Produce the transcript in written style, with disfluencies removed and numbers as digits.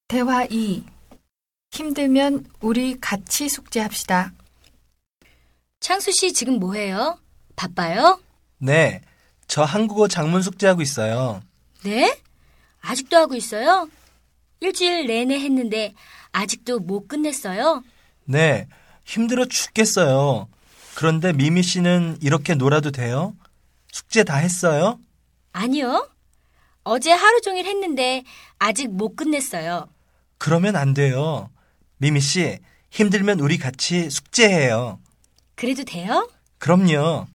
대화 2. 힘들면 우리 같이 숙제합시다. 창수 씨 지금 뭐해요? 바빠요? 네, 저 한국어 작문 숙제하고 있어요. 네? 아직도 하고 있어요? 일주일 내내 했는데 아직도 못 끝냈어요? 네, 힘들어 죽겠어요. 그런데 미미 씨는 이렇게 놀아도 돼요? 숙제 다 했어요? 아니요. 어제 하루 종일 했는데 아직 못 끝냈어요. 그러면 안 돼요. 미미 씨, 힘들면 우리 같이 숙제해요. 그래도 돼요? 그럼요.